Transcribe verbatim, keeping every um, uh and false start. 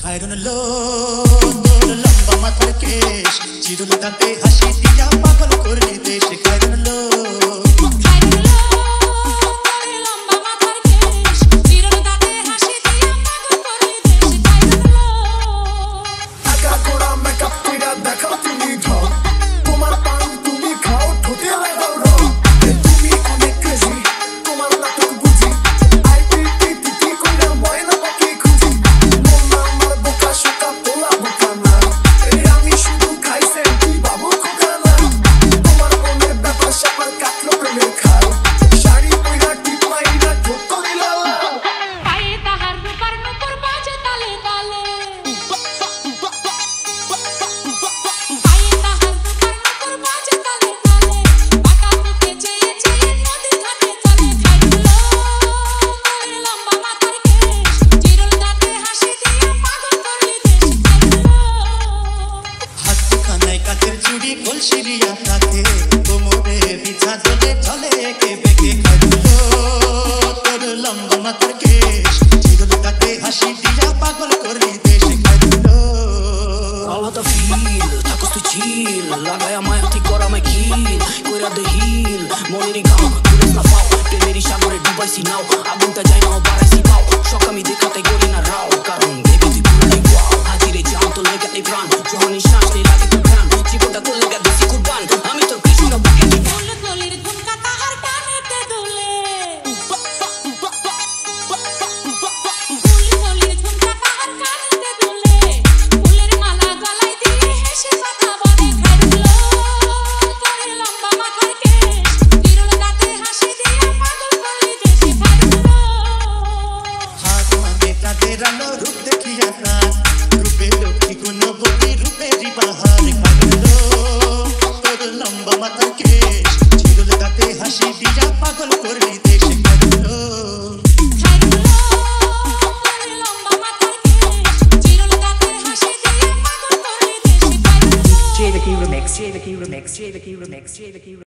খায়রুন লো তোর লম্বা মাথার কেশ চিরুল দাঁতে হাসি দিয়া পাগল করলি দেশ খায়রুন লো কলসিরিয়া থাকে কোমরে বিছা চলে চলে কে বেকে খায়রুন লো তোর লম্বা মাথার কেশ চিরুল দাঁতে হাসি দিয়া পাগল করলি দেশ খায়রুন লো আলাদা ফিল থাকস তুই চিল লাগায় আমায় ঠিক করা আমায় কিল কইরা দে হিল মনেরই গাও পুলিশ না পাও প্রেমেরই সাগরে ডুবাইছি নাও আগুনটা যায় না বাড়াইছি পাও শখ আমি দেখাতে গড়ি না রাও কারণ বেবি তুই পুরাই ওয়াও হাজিরে যাও তো লেগে নেই প্রাণ যখনই শ্বাস নেই লাগে তোর প্রাণ জীবনটা তোর লেগে বেশি কুরবান আমি তোর কৃষ্ণ বুকে ফুলের ঝুমকা তাহার কানেতে দুলে ফুলের ঝুমকা তাহার কানেতে দুলে ফুলের মালা গলায় দিয়ে হেসে কথা বলে খায়রুন লো তোর লম্বা মাথার কেশ চিরুল দাঁতে হাসি দিয়ে পাগল করলি দেশ খায়রুন লো হাত মানে কাঁধে রানো রূপ দেখিয়া প্রাণ রূপে লক্ষ্মী গুণবতী রূপেরই বাহার খায়রুন লো তোর লম্বা মাথার কেশ চিরুল দাঁতে হাসি দিয়া পাগল করলি দেশ খায়রুন লো খায়রুন লো তোর লম্বা মাথার কেশ চিরুল দাঁতে হাসি দিয়ে পাগল করলি দেশ খায়রুন লো J the Key Remix, J the Key Remix, J the Key Remix, J the Key Remix.